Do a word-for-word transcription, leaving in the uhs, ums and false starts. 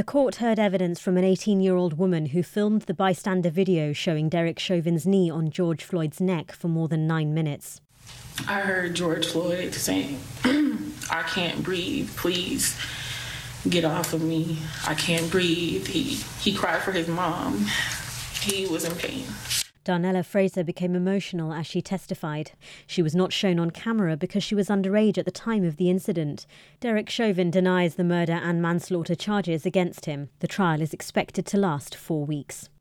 The court heard evidence from an eighteen-year-old woman who filmed the bystander video showing Derek Chauvin's knee on George Floyd's neck for more than nine minutes. I heard George Floyd saying, "I can't breathe, please get off of me. I can't breathe." He, he cried for his mom. He was in pain. Darnella Fraser became emotional as she testified. She was not shown on camera because she was underage at the time of the incident. Derek Chauvin denies the murder and manslaughter charges against him. The trial is expected to last four weeks.